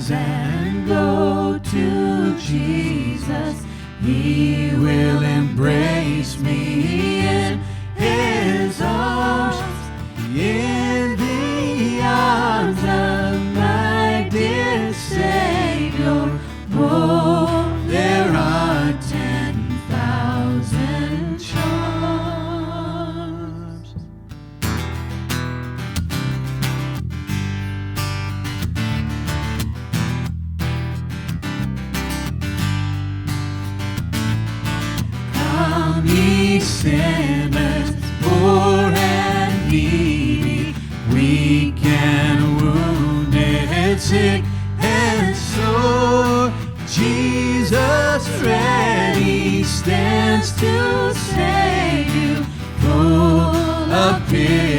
and go to Jesus. He will embrace me in His arms, in the arms of my dear Savior. Oh, there are 10,000 charms. Come, ye sinners, poor and needy, weak and wounded, sick and sore. Jesus ready stands to save you, full of pity